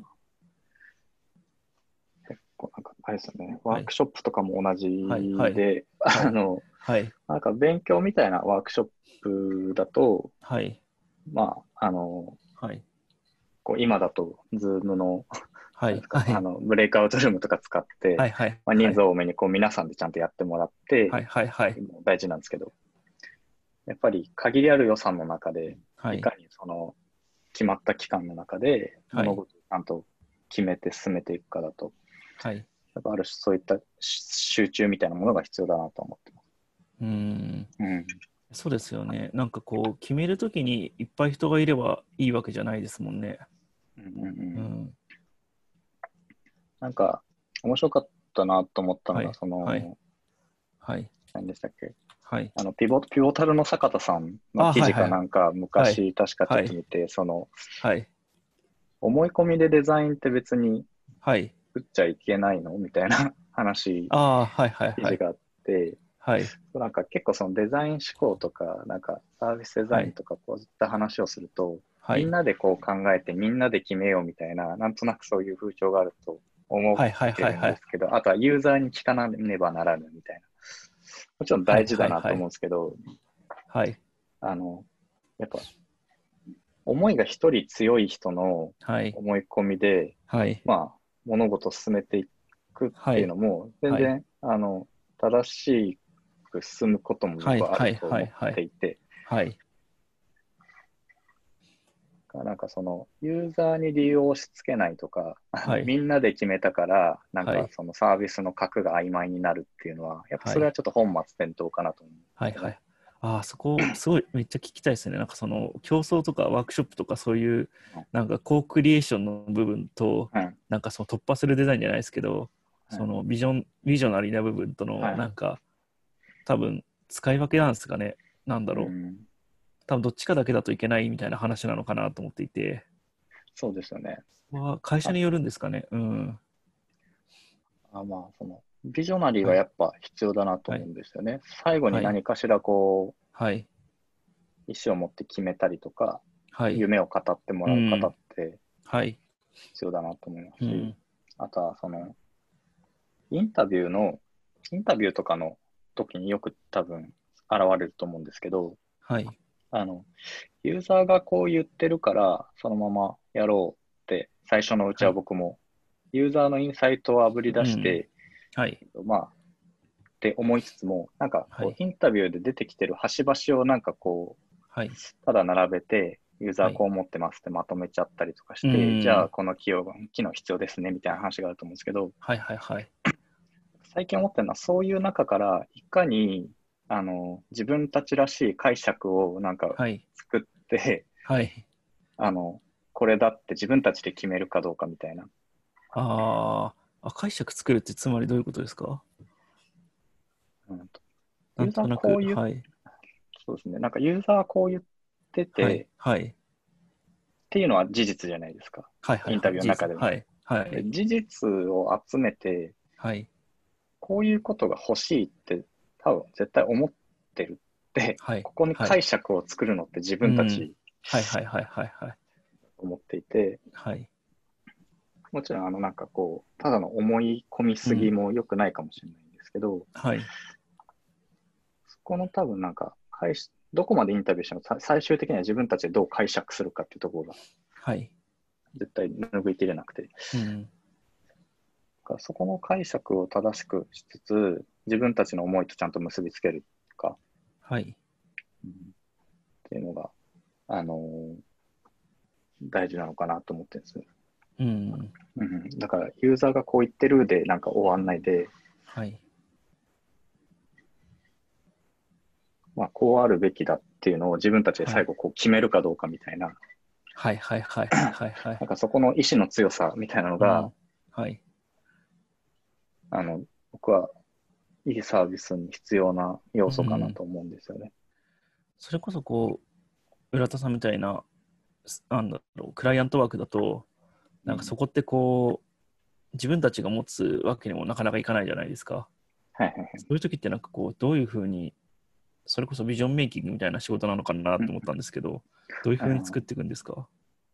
結構なんか、あれですよね、ワはい。 ークショップとかも同じはいはい。 で、 はい。 あの、 はい。 なんか勉強みたいなワークショップだと、 はい。 まあ、あの、 はい。 こう今だと、ズームの、 はい。 なんですか、 はい。 あの、ブレイクアウトルームとか使って、 はい。はい。 まあ、人数はい。 多めにこう皆さんでちゃんとやってもらって、 はい。はい。はい。 もう大事なんですけど、やっぱり限りある予算の中で、 はい。 いかにその決まった期間の中ではい。 物事をちゃんと決めて進めていくかだと、 はい。 やっぱある種そういった集中みたいなものが必要だなと思ってます。 うーん。 うん。 そうですよね。なんかこう、決めるときにいっぱい人がいればいいわけじゃないですもんね。 うんうんうん、 うん。 なんか、面白かったなと思ったのが、 はい。 そはい。 の、 はい。 何でしたっけ、 はい。 あのピボ、ピボタルの坂田さんのあ、 記事はいはい。 かなんか、 はい。 昔、確かちょはい。 っと見て、その、 はい。 思い込みでデザインって別にはい。 作っちゃいけないのみたいな話、 ああ、はいはいはい。 記事があって、 はい。 なんか結構そのデザイン思考とか、なんかサービスデザはい。 インとかこういった話をすると、 はい。 みんなでこう考えてみんなで決めようみたいな、なんとなくそういう風潮があると思っはいはいてるんはいはい。 ですけど、あとはユーザーに聞かなねばならぬみたいな。もちろんはい大事だなと思うんはいはい。 ですけど、 はい。 あの、やっぱ思いが一人強い人のはい。 思い込みで、 はい。 まあ、物事を進めていくっていうはい。 のも、全はい。 然、あの、正しく進むことも僕はあはいはいると思っはいはい。 ていて、 はい。 なんかその、ユーザーに理由を押し付けないとか、あの、 はい。 みんなで決めたから、なんはい。 かそのサービスの核が曖昧になるっていうのは、やっぱそれははい。 ちょっと本末転倒かなと思うんですよね。 はいはい。ああ、そこ、すごい、めっちゃ聞きたいですね。なんかその、競争とかワークショップとかそういう、なんかコークリエーションの部分と、 はい。 なんかその突破するデザインじゃないですけど、 はい。 そのビジョン、ビジョナリーな部分との、 はい。 なんか、多分、使い分けなんですかね。なんだろう。 うん。 多分、どっちかだけだといけないみたいな話なのかなと思っていて、 そうですよね。 は会社あ、 によるんですかね。うん。 あまあ、その、ビジョナリーはい。 はやっぱ必要だなと思うはい。 んですよね。最後にはい。 何かしらこはい。 う、意思を持って決めたりとか、 はい。 夢を語ってもらう方うん。 ってはい。 必要だなと思いますし、 うん。 あとはその、インタビューの、インタビューとかの時によく多分現れると思うんですけど、 はい。 あの、ユーザーがこう言ってるから、そのままやろうって最初のうちはい。 は僕も、ユーザーのインサイトをあぶり出うん。 して、 はい。 まあ、って思いつつも、なんかはい。 こう、インタビューで出てきてる端々をなんかこはい。 う、ただ並べて、ユーザはい。 ーこう思ってますってまとめちゃったりとかしうて、じゃあん。 この機能機能必要ですねみたいな話があると思うんですけど、 はいはいはい。 最近思ってるのはそういう中からいかにあの自分たちらしい解釈をなんかはい。 作ってはい。 あのこれだって自分たちで決めるかどうかみたいな、 あーあ、解釈作るってつまりどういうことですか？ うん、 なんユーザーとなく、 こう言っはい。 そうですね、なんかユーザーはこう言ってはい。 てはい。 っていうのは事実じゃないですか、インタはいはいはい。事実。 ビューの中でも。 はい。はでい。 事実を集めてはい。 こういうことが欲しいって多分絶対思ってるって、 はい。 ここにはい。 解釈を作るのって自うん。 分たちはいはいはいはいはい。 と思っていて、 はい。 もちろんあのなんかこう、ただの思い込みすぎうん。 も良くないかもしれないんですけど、 はい。 そこの多分なんか解し、どこまでインタビューしても最終的には自分たちでどう解釈するかっていうところがはい。 絶対拭いきれなくて、 うん。 そこの解釈を正しくしつつ、自分たちの思いとちゃんと結びつけるか、 はい。 うん、っていうのが、あのー大事なのかなと思ってるんですね。 うん。 うん、だから、ユーザーがこう言ってるで、なんか終わんないで、 はい。 まあ、こうあるべきだっっていうのを自分たちで最後こう決めるかどうかみたいな、 はいはいはいはいはい。 なんかそこの意志の強さみたいなのが、 うん、はい。 あの、僕はいいサービスに必要な要素かなうん、 と思うんですよね。 それこそこう、浦田さんみたいな、すなんだろう、クライアントワークだと、なんかそこってこう、自分たちが持つわけにもなかなかいかないじゃないですか。 はいはいはい。 そういう時ってなんかこう、どういうふうに、それこそビジョンメイキングみたいな仕事なのかなと思ったんですけど、どういうふうに作っていくんですか？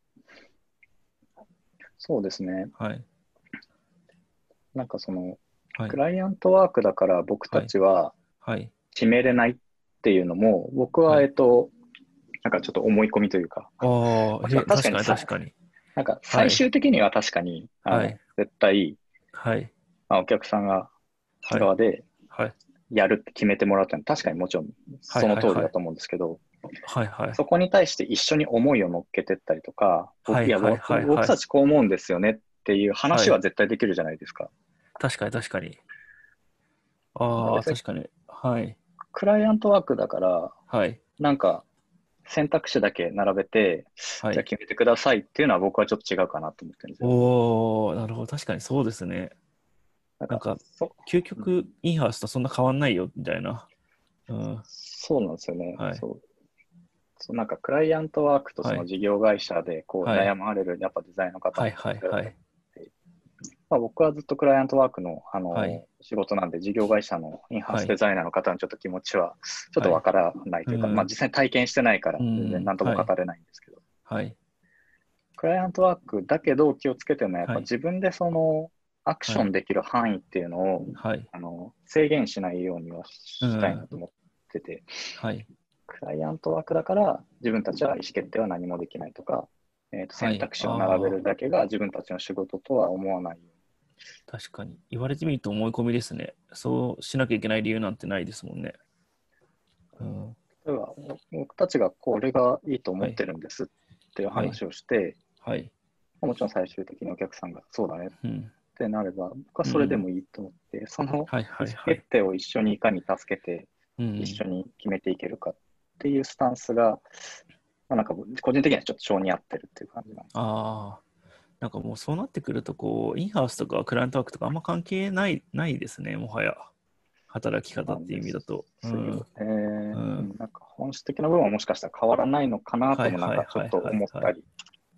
そうですね。 はい。 なんかその、 はい。 クライアントワークだから僕たはい。 ちははい。 決めれないっていうのも、僕は、えはい。 っと、なんかちょっと思い込みというか、 ああ、 まあへ、確かに確かにさ、 確かに。 なんか最はい。 終的には確かに、あの、 はい。 絶対、 はい。 まあ、お客さんがはい。 側ではい。 やるって決めてもらったのは確かにもちろんはい。 そのはい。はい。 通りだと思うんですけど、 はい。はい。 そこに対して一緒に思いを乗っけてったりとか、 はい。 僕いやはい。 僕はい。はい。 僕たちこう思うんですよねっていう話ははい。 絶対できるじゃないですか。 確かに確かに。ああ、 別に確かに。はい。 クライアントワークだから、 はい。 なんか選択肢だけ並べて、じゃあはい。 決めてくださいっていうのは僕はちょっと違うかなと思ってるんですよ。 おー、なるほど。確かにそうですね。 なんか、 なんか、 そ、 究うん、 極、インハウスとそんな変わんないよ、みたいな。うん。 そうなんですよね。 はい。 そう。そうなんかクライアントワークとそはい。 の事業会社でこうはい。 悩まれるやっぱデザインの方はい。 もはい。 いらっしゃっはい。 て、まあ、僕はずっとクライアントワークの、あのはい。 仕事なんで、事業会社のインハウはい。 スデザイナーの方のちょっと気持ちはちょっはい。 とわからないというか、まあ、 うん。 実際に体験してないからう全然ん。はい。 何とも語れないんですけど、 はい。 クライアントワークだけど気をつけてるのはやっぱはい。 自分でそのアクシはい。 ョンできる範囲っていうのをはい。 あの制限しないようにはしたいなうん。 と思ってて、 はい。 クライアントワークだから自分たちは意思決定は何もできないとか、えーとはい。 選択肢を並べああ、 るだけが自分たちの仕事とは思わないよ確かに。言われてみると思い込みですね。そうしなきゃいけない理由なんてないですもんね。うん。 うに。例えば僕たちがこれがいいと思はい。 ってるんですっていうはい。 話をして、 はい。 もちろん最終的にお客さんがそうだねっうん。 てなれば、僕はそれでうん。 もいいと思って、そのはい。はい。 意思はい。 決定を一緒にいかに助けて、 うん。 一緒に決めていけるかっていうスタンスが、まあ、なんか個人的にはちょっと性に合ってるっていう感じなんですよ。 ああ、なんかもうそうなってくると、こう、インハウスとかクライアントワークとかあんま関係ない、ないですね、もはや。働き方っていう意なんです味だと。うん。 よね。 うん。 うん、なんか本質的な部分はもしかしたら変わらないのかなはいともなんはいはいかちょっとはいはい。 思ったりうん。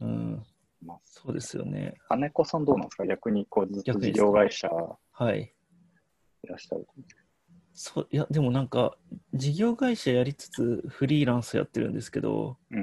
しますそうですよね。 ね。金子さんどうなんですか？逆にこうずっと事逆にですか？ 業会社はい。 いらっしゃる。 そう、いや、でもなんか、事業会社やりつつフリーランスやってるんですけど、 うん。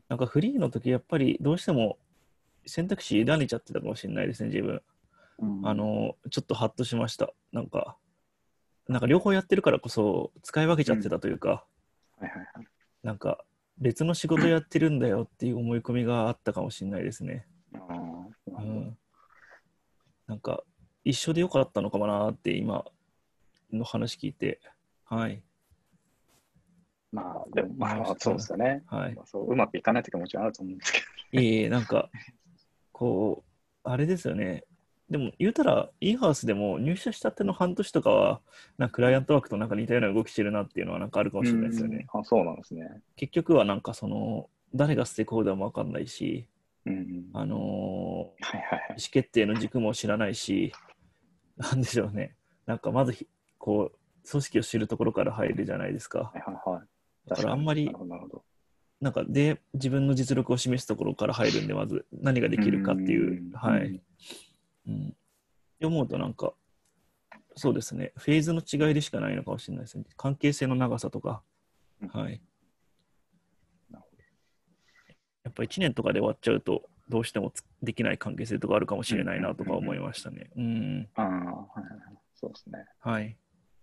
なんかフリーの時やっぱりどうしても選択肢委ねちゃってたかもしれないですね、自分。 うん。 あの、ちょっとハッとしました。なんか、なんか両方やってるからこそ使い分けちゃってうん。 たというか、 はいはいはい。 なんか別の仕事やってるんだよっていう思い込みがあったかもしれないですね。 ああ、なるほど。 うん。なんか一緒でよかったのかもなーって今の話聞いて、はい、 まあ、でも、まあ、 思いました。うん。 そうですよね。 はい。 まあ、そう、うまくいかない時ももちろんあると思うんですけど。 いえいえ、なんかこう、あれですよね。でも言うたら、インハウスでも入社したての半年とかは、なんかクライアントワークとなんか似たような動きしてるなっていうのはなんかあるかもうしれないですよん。 ね。 あ、そうなんですね。 結局はなんかその、誰がステークホルダーもわかんないし、 うん。 あのーはいはいはい。 意思決定の軸も知らないし、なんでしょうね。なんかまずひ、こう、組織を知るところから入るじゃないですか。 はいはいはい。 だから確かに。 あんまり、 なるほど、なるほど。 なんかで、自分の実力を示すところから入るんで、まず何がでうきるかっていう、 ん。うはい。 ん。 うん。って思うとなんか、そうですね。フェーズの違いでしかないのかもしれないですね。関係性の長さとか、 うん。 はい。 なるほやっぱいちねんとかで終わっちゃうと、どうしてもできない関係性とかあるかもしど。うん。 れないなとうん。うん。 か思いましたね。うん。 ああ、はいはいはい。そうですね。 はい。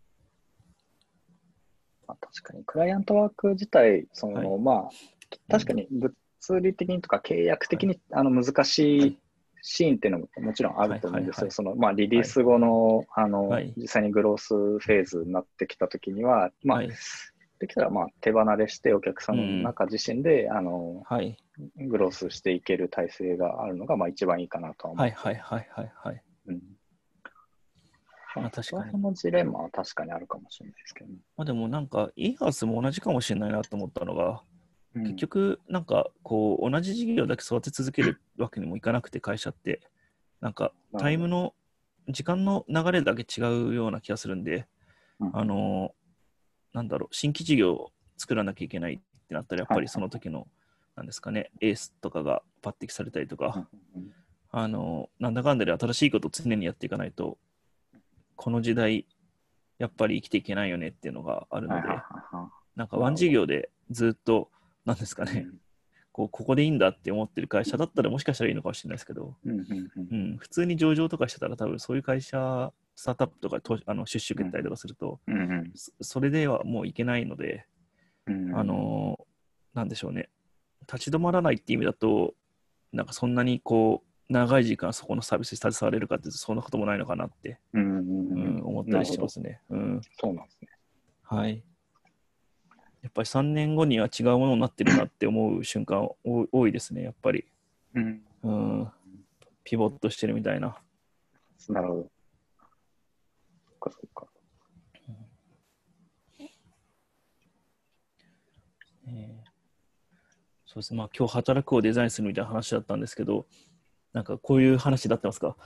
まあ、確かに、クライアントワーク自体、そはい。 の、まあ、 うん。 確かに物理的にとか契約はい。 的にあの難しいはい。 シーンっていうのももちろんあるはい。はい。 と思うんですよ。 はい。 その、まあ、リリはい。 ース後の、あの、 はい。 実際にグロースフェーズになってきたときには、まあ、 はい。 できたら、まあ、手離れしてお客さんのうん。 中自身で、あの、 はい。 グロースしていける体制があるのが、まあ、一番いいかなとは思はい。 ってる。 はい。はい。はい。はい。 うん。 まあ確かに。 そのジレンマは確かにあるかもしれないですけどね。 まあでもなんか、イーハースも同じかもしれないなと思ったのが、 うん、 結局、なんかこう、同じ事業だけ育て続けるわけにもいかなくて、会社って、なんかタイムの、時間の流れだけ違うような気がするんで、 うん、 あの、なんだろう、新規事業を作らなきゃいけないってなったら、やっぱりその時の、なんですかね、エースとかが抜擢されたりとか、 うん、 あの、なんだかんだで新しいことを常にやっていかないと、この時代、やっぱり生きていけないよねっていうのがあるはいはいので、 はいはい。 なんかワン事業でずっと、なんですかね、 うん、 こうここでいいんだって思ってる会社だったらもしかしたらいいのかもしれないですけど、 うん、うん、うん、 うん、普通に上場とかしてたら多分そういう会社、スタートアップとかとあの出資受けたりとかすると、 うん、 そそれではもういけないので、 うん、 あのーなんでしょうね、立ち止まらないっていう意味だと、なんかそんなにこう、長い時間そこのサービスに携われるかっていうと、そんなこともないのかなって、 うん、うん、 うん、思ったりなるほど。 してますね。うん。 そうなんですね。 はい。やっぱりさんねんごには違うものになってるなって思う瞬間多い多いですね、やっぱり。 うん、 うん。ピボットしてるみたいな。 なるほど。そっかそっか。 えーそうですね。まあ今日働くをデザインするみたいな話だったんですけど、なんかこういう話になってますか？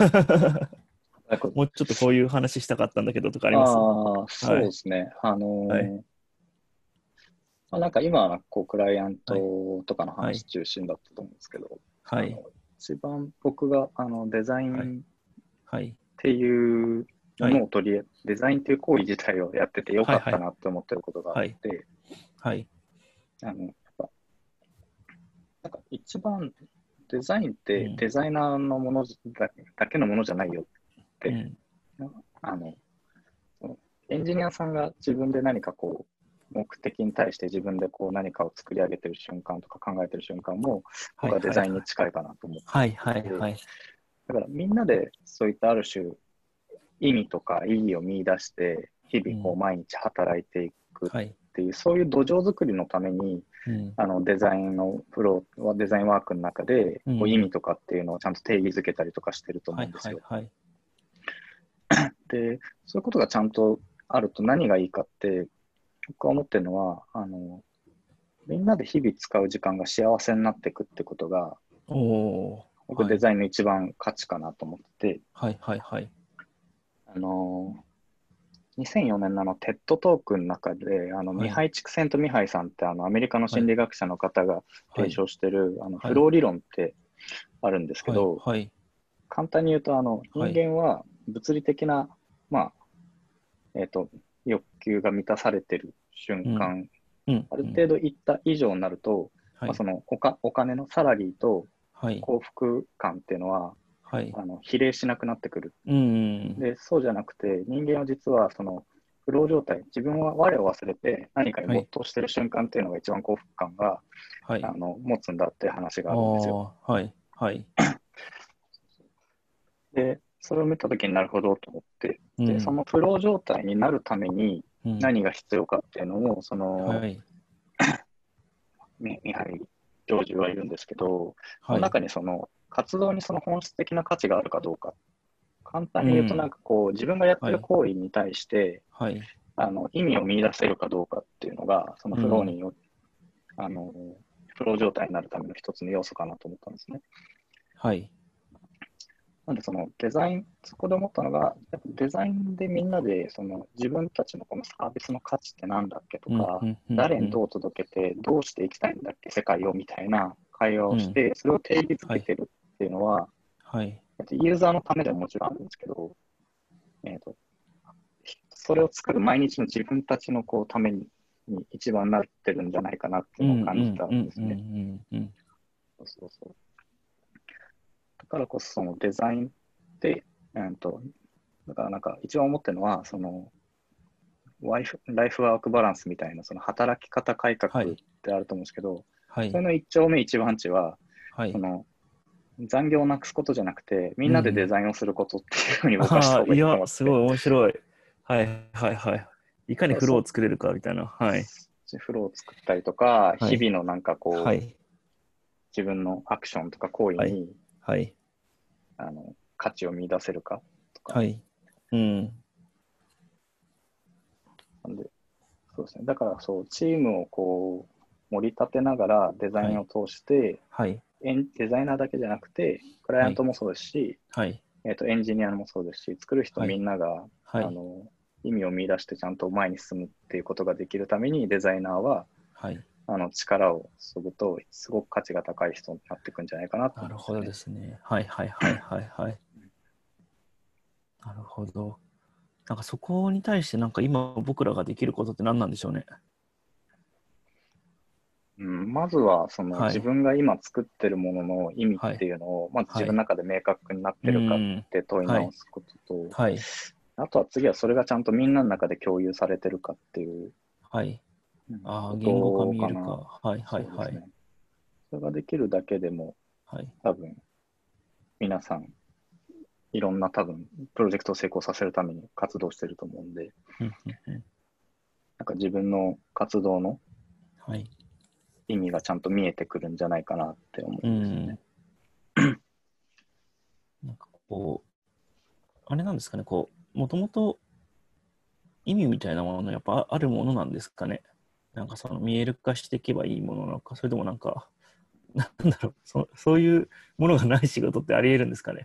もうちょっとこういう話したかったんだけどとかあります？ ああ、 はい。 そうですね。あのはい。 ーまあ、なんか今はこうクライアンはい。 トとかのはい。 話中心だったと思うんですけど、あのはい。 一番僕があのデザイはい。 ンっはい。 ていうもはい。 のを取り、デザインっていう行為自体をやっててよはい。 かったはい。 なって思ってることがあっはい。 て、 はい。 あのやっぱなんか一番デザインってうん。 デザイナーのものだだけのものじゃないよって、 うん。 あのエンジニアさんが自分で何かこう目的に対して自分でこう何かを作り上げてる瞬間とか考えてる瞬間もはい。 僕はデはい。 ザインに近いかなと思っはい。はい。 てて、 はい。 だからみんなでそういったある種意味とか意義を見出して日々こううん。 毎日働いていくっはい。 ていうそういう土壌作りのためにうん。 あのデザインのプロはデザインワークの中でこう意うん。 味とかっていうのをちゃんと定義づけたりとかしてるとはい。 思うんですよ。 はい。はい。 で、そういうことがちゃんとあると何がいいかって僕は思ってるのはあのみんなで日々使う時間が幸せになっていくってことがおー。はい。 僕デザインの一番価値かなと思ってて、 はい。はい。はい。 あのにせんよねんのあのテッドトークの中で、あのはい。 ミハイ・チクセント・ミハイさんってあのアメリカのはい。 心理学者の方がはい。 提唱しているあのはい。 フロー理論ってあるんですけはい。 ど、 はい。 簡単に言うとあの人はい。 間は物理的な、まあえー、と欲求が満たされている瞬うん。 間、 うん。 あるうん。 程度いった以上になると、まあ、 はい。 そのおかお金のサラリーとはい。 幸福感っていうのははい。 あの比例しなくなってくる。 うん。 で、そうじゃなくて、人間は実はそのフロー状態、自分は我を忘れて何かにはい。 没頭している瞬間っていうのが一番幸福感がはい。 あの持つんだっていう話がああるんですよ。 あ、はい。はい。 で、それを見たときになるほどと思って、で、そうん。 のフロー状態になるためにうん。 何が必要かっていうのを、その、 はい。 ミミハイ教授はいるんですけど、そのはい。 中にその活動にその本質的な価値があるかどうか、簡単に言うとなんうん。 かこう自分がやってるはい。 行為に対してはい。 あの意味を見出せるかどうかっていうのが、そのフローうん。 によあのフロー状態になるための一つの要素かなと思ったんですね。 はい。 なんでそのデザイン、そこで思ったのが、デザインでみんなでその自分たちのこのサービスの価値って何だっけとうん。 か、 うん。うん。うん。 誰にどう届けて、どうしていきたいんだっけ、世界をみたいな会話うん。 をして、それを定義づはい。 けてるっていうのは、 はい。 ユーザーのためでももちろんあるんですけど、えーと、それを作る毎日の自分たちのこうために一番なってるんじゃないかなってうん。 いうのをうん。 感じたうん。うんですね。 ん。うん。 そうそうそう。だからこそそのデザインって、えーと、だからなんか一番思ってるのは、そのライフ、ライフワークバランスみたいなその働き方改革っはい。 てあると思うんですけど、 はい。 それの一丁目一番地は、 はい。 その残業をなくすことじゃなくて、みんなでデうん。 ザインをすることっていうふうに僕はしたああ、 方がいいといや、 思ってて、 すごい面白い。はい。はい。はい。いかにフローそを作れるかみたいな。はい。 フローを作ったりとか、日はい。 々のなんかこう、 はい。 自分のアクションとか行為はい。 にはい。 あの価値を見出せるかとか、 はい。 うん。 なんで、そうですね。だからそう、チームをこう、盛り立てながらデザインを通して、 はい。 エンデザイナーだけじゃなくて、クライアントもそうですし、 はい。 えーと、エンジニアもそうですし、作る人はい。 みんなが、 はい。 あの意味を見出してちゃんと前に進むっていうことができるために、デザイナーは、 はい。 あの力を注ぐと、すごく価値が高い人になっていくんじゃないかなと思いますね。 なるほどですね。はいはいはいはいはい。なるほど。なんかそこに対してなんか今僕らができることって何なんでしょうね。 うん、まずはそのはい。 自分が今作ってるものの意味っはい。 ていうのを、まず自はい。 分の中で明確になっうてるかっん。 て問いはい。 直すことと、 はい。 あとは次はそれがちゃんとみんなの中で共有されてるかっていうはい。 うん、 ああ、 こ言語化とかな。 見えるか。はいはいはい。 そうですね。それができるだけでも、 はい。 多分、皆さん、いろんな多分、プロジェクトを成功させるために活動してると思うんで、 うんうんうん。 なんか自分の活動のはい。 意味がちゃんと見えてくるんじゃないかなって思うんですよね。 うん。なんかこう、あれなんですかね、こう、もともと意味みたいなものやっぱあるものなんですかね。なんかその見える化していけばいいものなのか、それともなんか、なんだろう、そそういうものがない仕事ってあり得るんですかね。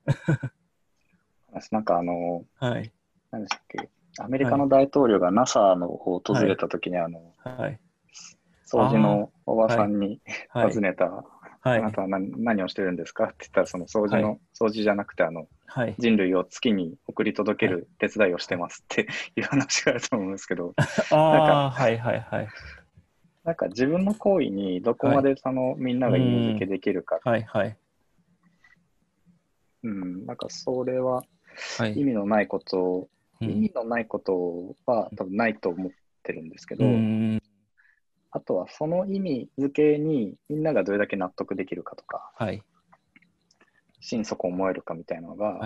なんかあの、 はい。 何でしたっけ、アメリはい。 カの大統領が ナサ の方を訪はい。 れたときに、あの、 はい。 掃除あのおばあ、はい。 さんにはい。 尋ねた、 はい。 あなたは何何をしてるんですかって言ったら、その掃除はい。 の、掃除じゃなくて、あの、 はい。 人類を月に送り届けはい。 る手伝いをしてはい。 ますっていう話があると思うんですけど、 あなんか、 あ、はいはいはい。 なんか自分の行為にどこはい。 までそのみんなうが意味付ーん。 けできるか、 はいはい。 うん、なんかそれははい。 意味のないことを、意うん。 味のないことは多分ないと思ってるんですけうど、 ーん。 あとはその意味付けにみんながどれだけ納得できるかとか、 はい。 心底思えるかみたいなのがはい。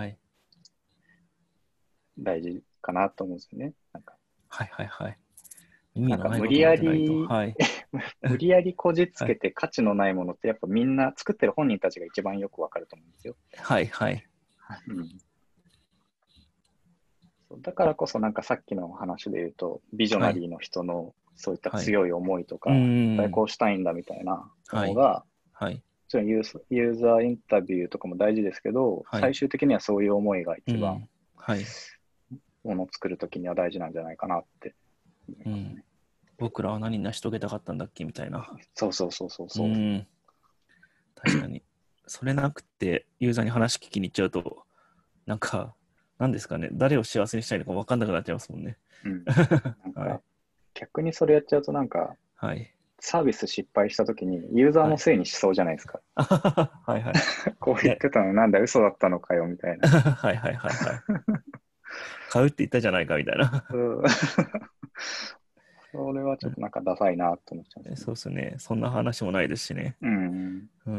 大事かなと思うんですよね。なんか、 はいはいはい。意味なんのないことか無理やなんてないと。 り、 はい。 無理やりこじつはい。 けて価値のないものってやっぱみんな作ってる本人たちが一番よくわかると思うんですよ。 はいはい。 うん、そうだからこそなんかさっきの話で言うと、ビジョはい。 ナリーの人のそういったはい。 強い思いとうか、絶対ーん。 こうしたいんだみたいなもはい。 のが、もはい。 ちろんユースユーザーインタビューとかも大事ですけど、 はい。 最終的にはそういう思いが一番うん。はい。 ものを作るときには大事なんじゃないかなって思いうん。 ますね。 僕らは何成し遂げたかったんだっけみたいな。 そうそうそうそううそう。 ーん。確かに。それなくて、ユーザーに話聞きに行っちゃうと、なんか、なんですかね、誰を幸せにしたいのか分かんなくなっちゃいますもんね。 うん。なんかはい。 逆にそれやっちゃうとなんかはい。 サービス失敗したときにユーザーはい。 のせいにしそうじゃないですか。 はいはい。 こう言っね。 てたのなんだ嘘だったのかよみたいな。 はいはいはいはい。買うって言ったじゃないかみたいな。 うんそれはちょっとなんかダサいなと思っちゃうんですよね。 そうですね。そんな話もないですしね。 うん。 うん。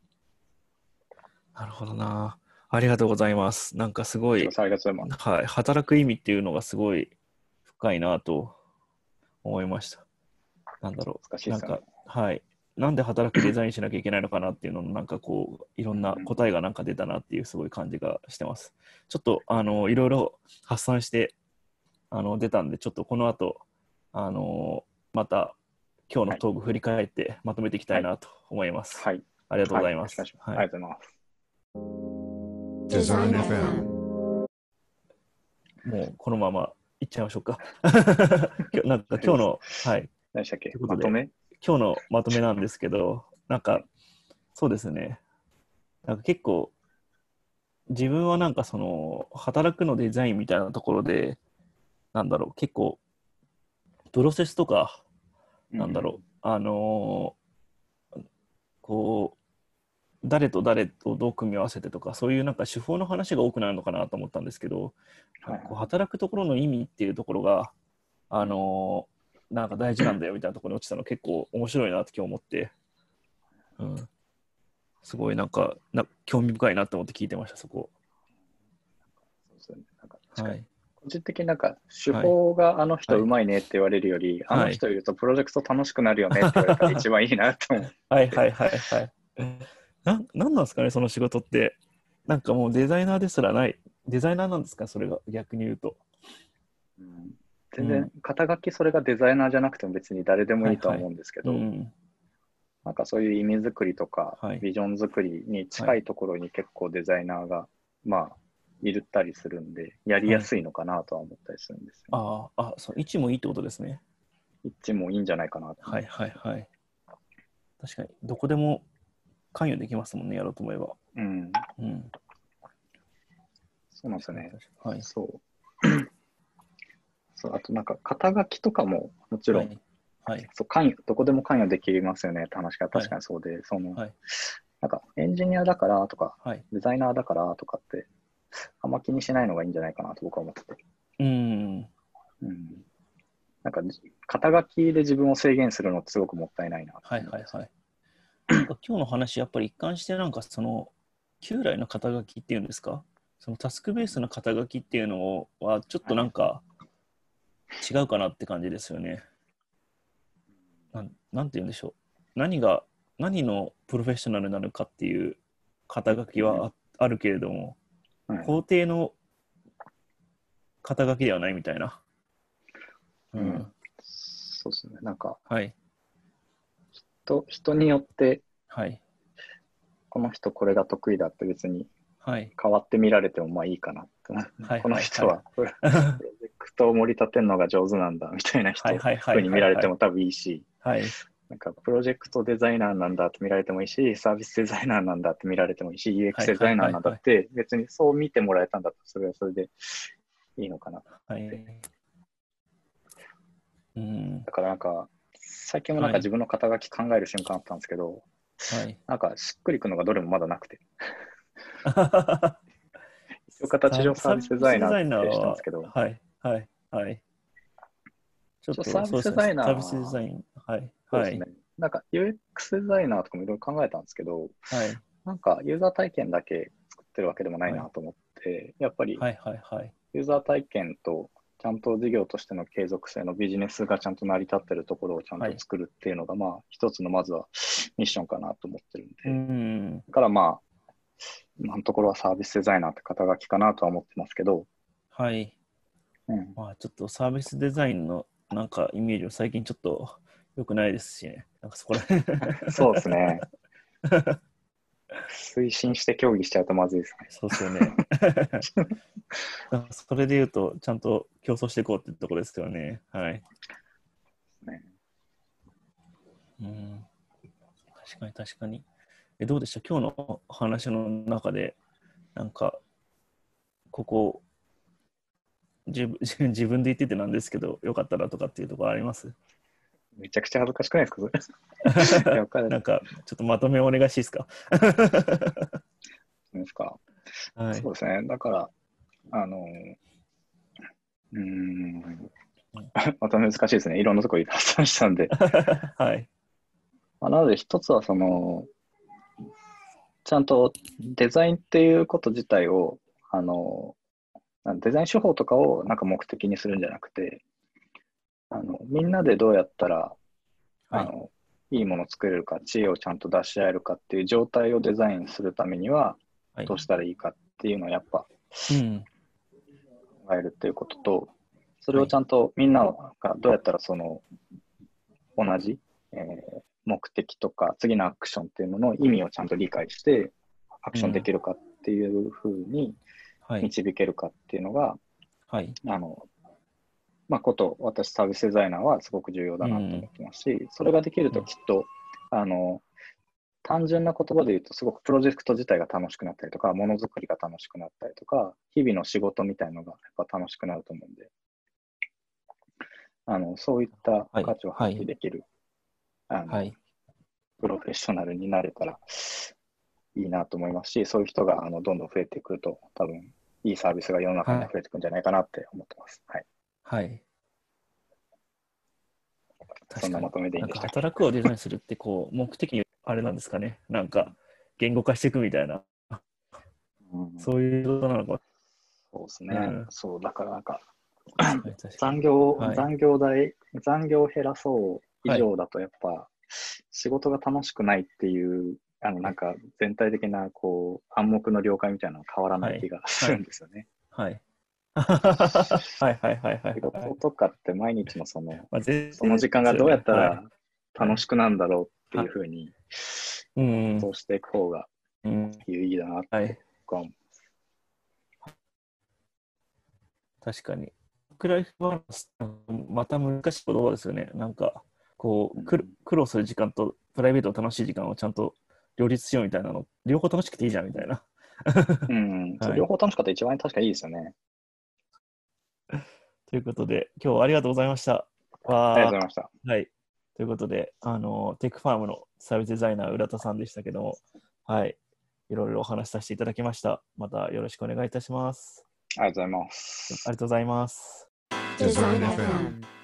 なるほどな。ありがとうございます。なんかすごい、 こちらこそありがとうございます。 はい。働く意味っていうのがすごい深いなと思いました。なんだろう。 難しいですよね。 なんか、はい。なんで働くデザインしなきゃいけないのかなっていうのの、なんかこう、いろんなうん答えがなんか出たなっていうすごい感じがしてます。ちょっと、あの、いろいろ発散して、あの、出たんで、ちょっとこの後、あの、また今日のはい。 トーク振り返ってまとめていきたはい。 いなと思います。 はい。 ありがとうごはい。 ざいます。 よろしくお願いします。 はい。 ありがとうございます。 Design エフエム。 もうこのままいっちゃいましょうか。今日なんか今日の、はい。 何でしたっけということで、 まとめ今日のまとめなんですけど、なんか、そうですね。なんか結構、自分はなんかその、働くのデザインみたいなところで、なんだろう、結構、プロセスとか、なんだろう、あのーこう、誰と誰とどう組み合わせてとか、そういうなんか手法の話が多くなるのかなと思ったんですけど、なんかこう働くところの意味っていうところが、あのーなんか大事なんだよみたいなところに落ちたの結構面白いなって今日思って、うん、すごいなんかな興味深いなと思って聞いてました、そこ。 そうですよね。なんか確かに。 はい。 個人的になんか手はい。 法があの人はい。 うまいねって言われるより、あのはい。 人いるとプロジェクト楽しくなるよねって言われたら一番いいなと思って。 はいはいはいはい。な、なんなんですかね、その仕事って。なんかもうデザイナーですらない、 デザイナーなんですか、それが逆に言うと。 うん、全然、肩書きそれがデザイナーじゃなくても別に誰でもいいとは思うんですけど、 はいはい、うん、 なんかそういう意味作りとか、 はい、 ビジョン作りに近いところに結構デザイナーが、まあ、いるったりするんで、やりやすいのかなとは思ったりするんですよね。 ああ、あ、そう、位置もいいってことですね。 一致もいいんじゃないかなと思はいはいはい。確かに、どこでも関与できますもんね、やろうと思えば。 う。うん。 うん。 そうなんですよね。 確かに確かに、はい。 そう。そう、あとなんか肩書きとかももちろん、 はい。はい。 そう関与どこでも関与できますよねって話が確はい。 かにそうで、その、 はい。 なんかエンジニアだからとか、 はい。 デザイナーだからとかって、あんま気にしないのがいいんじゃないかなと僕は思ってて。 うーん。 うん。なんか、肩書きで自分を制限するのってすごくもったいないなとはい思うんですよ。 はいはい。なんか今日の話、やっぱり一貫してなんかその、旧来の肩書きっていうんですか、そのタスクベースの肩書きっていうのは、ちょっとなんか違うかなって感じですよね。なん、なんて言うんでしょう。何が、何のプロフェッショナルなのかっていう肩書きは あ, あるけれども、 はい。 肯定の肩書きではないみたいな。ううん。 ん。 そうですね。なんか、 はい。 と人によって、 はい。 この人これが得意だって別にはい。 変わって見られてもまあいいかなって。 はいこのはいはい。 人はプロジェクトを盛り立てるのが上手なんだみたいな人はいはいはい風に見はいはい。 られても多分いいし、 はい。 なんかプロジェクトデザイナーなんだって見られてもいいし、サービスデザイナーなんだって見られてもいいし、 はいはユーエックス デザイナーなんだいはいはい。 って別にそう見てもらえたんだったらそれはそれでいいのかなって。 はい。うん。 だからなんか最近もなんはい。 か自分の肩書き考える瞬間あったんですけど、 はい。 なんかしっくりくるのがどれもまだなくて。一応形サ上サービスデサービザイナーっスデザイナーてしてますは、 けど、 はいはいはい。ちょっ一応サービスデとそうですね、 ザイナー、 サービスデザイン、はいはい。 そうですね。なんか ユーエックス デザイナーとかもいろいろ考えたんですけど、 はい。 なんかユーザー体験だけ作ってるわけでもないはい。 なと思って、やっぱりはいはいはい。 ユーザー体験とちゃんと事業としての継続性のビジネスがちゃんと成り立ってるところをちゃんはい。 と作るっていうのが、まあ、一つのまずはミッションかなと思ってるんうで、 ん。 だからまあ、今のところはサービスデザイナーって肩書きかなとは思ってますけど、 はい。 うん、 まあちょっとサービスデザインのなんかイメージは最近ちょっと良くないですしね。なんかそこら辺そうですね。推進して協議しちゃうとまずいですそうですよね。それで言うと、ちゃんと競争していこうってところですよね。はい。 ね。 うん。確かに確かに。え、どうでした今日の話の中で、なんか、ここ、自分自分で言っててなんですけど、よかったなとかっていうところありますめちゃくちゃ恥ずかしくないですか、それ。いや、わかるなんか、ちょっとまとめお願いしていいですかですか。 はい。 そうですね。だから、あの、うーん、また難しいですね。いろんなところに発散したんで。 はい。 まあ、なので、一つは、その、ちゃんとデザインっていうこと自体を、あの、デザイン手法とかをなんか目的にするんじゃなくて、あの、みんなでどうやったら、 はい。 あの、いいものを作れるか、知恵をちゃんと出し合えるかっていう状態をデザインするためには、 はい。 どうしたらいいかっていうのをやっぱうん。 考えるっていうことと、それはい。 をちゃんとみんながどうやったらその同じ、えー目的とか次のアクションっていうのの意味をちゃんと理解してアクションでうん。 きるかっていうふうにはい。 導けるかっていうのが、 はい。 あの、まあ、こと私サービスデザイナーはすごく重要だなと思うん。 ってますし、それができるうん。 ときっと、あの、単純な言葉で言うとすごくプロジェクト自体が楽しくなったりとか、ものづくりが楽しくなったりとか、日々の仕事みたいなのがやっぱ楽しくなると思うんで、あの、そういったはい。 価値を発揮はい。 できる、あの、 はい。 プロフェッショナルになれたらいいなと思いますし、そういう人があのどんどん増えてくると、多分いいサービスが世の中にはい。 溢れてくるんじゃないかなって思ってます。はい。 はい。確かに。 そんなまとめでいいなんかんでしたっけ。 働くをデザインするって、こう、目的にあれなんですかね。なんか、言語化していくみたいな、 うん、 そういうことなのか。 そうですね。 うん。 そう、だからなんか、 確かに確かに。 残業、 はい。 残業代、残業を減らそう以はい。 上だと、やっぱ、仕事が楽しくないっていう、あの、なんか全体的な、こう、暗黙の了解みたいなのは変わらなはい。 い気がすはい。 るんですよね。 はい。はいはいはいはい、はい。 仕事とかって毎日のその、 まあ、全然その時間がどうやったはいら楽しくなんだろうっていうふうに、 うん。 そうしていく方がうん。 有意義だなってはい。 僕は思う。 確かに。ワークライフバランス、また難しい言葉ですよね。なんか、こう、苦苦労する時間とプライベートの楽しい時間をちゃんと両立しようみたいなの、両方楽しくていいじゃんみたいな。 うん、そうはい。 両方楽しかったら一番確かにいいですよね。 ということで、今日はありがとうございました。 ありがとうござわいました。 ーはい。ということで、あの、テックファームのサービスデザイナー、浦田さんでしたけども、はい。いろいろお話しさせていただきました。またよろしくお願いいたします。 ありがとうございまありす。 がとうございます。 Design エフエム